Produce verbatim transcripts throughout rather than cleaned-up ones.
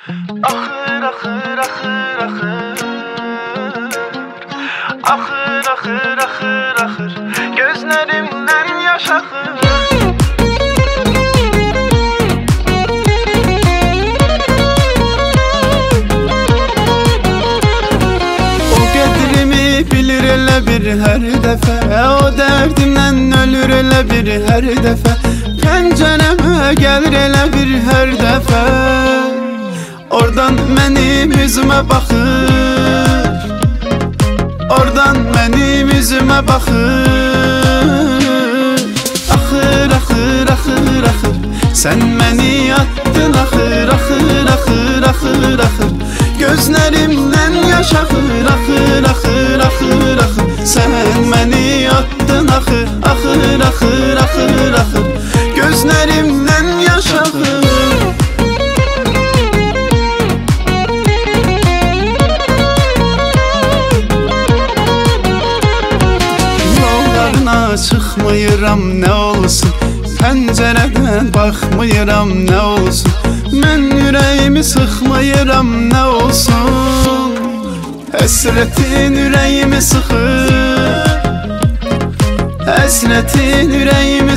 Ahır ahır ahır ahır Ahır ahır ahır ahır Gözlerimden yaş akır. O qədrimi bilir elə bir hər dəfə, o dərdimdən ölür elə bir hər dəfə, pəncərəmə gəlir elə bir hər dəfə. Oradan mənim üzümə baxır, oradan mənim üzümə baxır. Axır, axır, axır, axır sən məni atdın, axır, axır, axır, axır, axır gözlərimdən yaş axır, axır, axır, axır, axır sən məni atdın, axır, axır, axır, axır, axır gözlərimdən yaş axır. Çıxmıyıram nə olsun, pəncərədən baxmıyıram nə olsun, mən ürəyimi sıxmıyıram nə olsun, həsrətin ürəyimi sıxır, həsrətin ürəyimi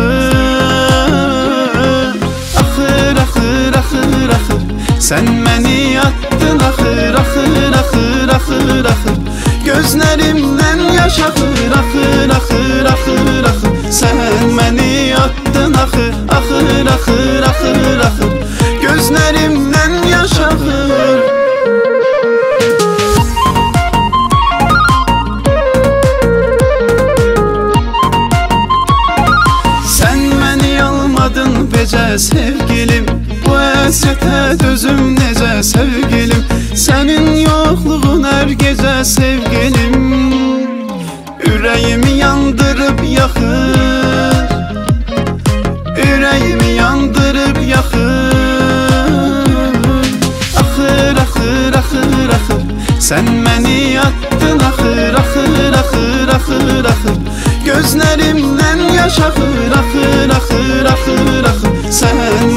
sıxır. Axır, axır, axır, axır sən məni atdın, axır, axır, axır, axır, axır gözlərimdən yaş axır, axır, axır, axır, axır sən məni atdın, axır, axır, axır, axır, axır gözlərimdən yaş axır. Sən məni almadın becə sevgilim, bu əziyyətə dözüm necə sevgilim, sənin yoxluğun hər gecə sevgilim, ürəyimi yandırıb yaxır, ürəyimi yandırıb yaxır. Axır, axır, axır, axır sən məni atdın, axır, axır, axır, axır, axır gözlərimdən yaş axır, axır, axır, axır, axır sən